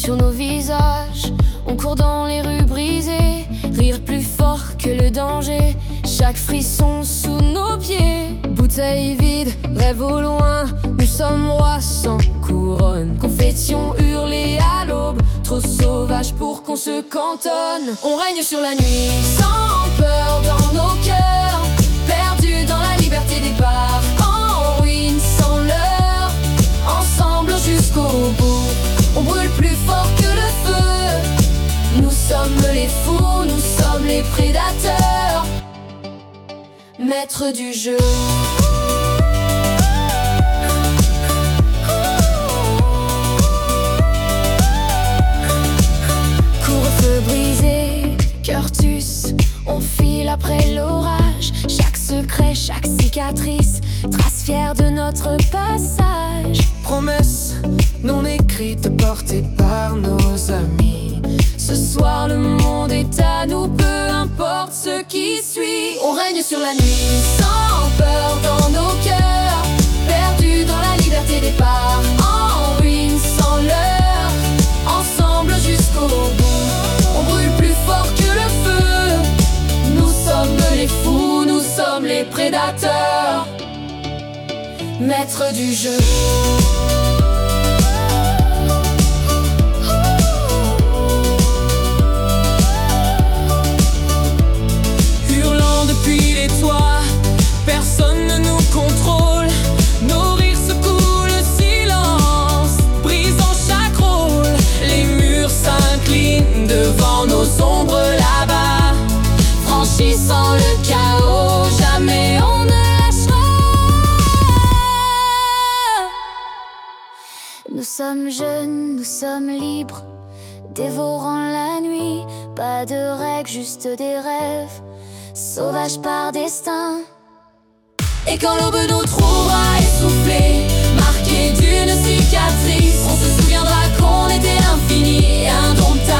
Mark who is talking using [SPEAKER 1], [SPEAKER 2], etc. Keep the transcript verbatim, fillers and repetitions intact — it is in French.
[SPEAKER 1] sur nos visages. On court dans les rues brisées, rire plus fort que le danger. Chaque frisson sous nos pieds, bouteille vide, rêve au loin. Nous sommes rois sans couronne, confessions hurlées à l'aube. Trop sauvage pour qu'on se cantonne. On règne sur la nuit, sans peur dans nos cœurs, perdus dans la liberté des bars, en ruine sans l'heure, ensemble jusqu'au bout. On brûle plus fort que le feu. Nous sommes les fous, nous sommes les prédateurs, maîtres du jeu. Couvre-feu brisé, curtus, on file après l'orage. Chaque secret, chaque cicatrice, trace fière de notre passage.
[SPEAKER 2] Promesse non écrite portée par nos amis.
[SPEAKER 1] Ce soir le monde est à nous, peu importe ce qui suit. On règne sur la nuit, sans peur dans nos cœurs, perdus dans la liberté des bars, en ruine sans l'heure, ensemble jusqu'au bout. On brûle plus fort que le feu. Nous sommes les fous, nous sommes les prédateurs, maîtres du jeu.
[SPEAKER 2] Personne ne nous contrôle, nos rires secouent le silence, brisant chaque rôle. Les murs s'inclinent devant nos ombres là-bas,
[SPEAKER 1] franchissant le chaos, jamais on ne lâchera. Nous sommes jeunes, nous sommes libres, dévorant la nuit. Pas de règles, juste des rêves, sauvages par destin. Et quand l'aube nous trouvera essoufflés, marqués d'une cicatrice, on se souviendra qu'on était infinis et indomptables.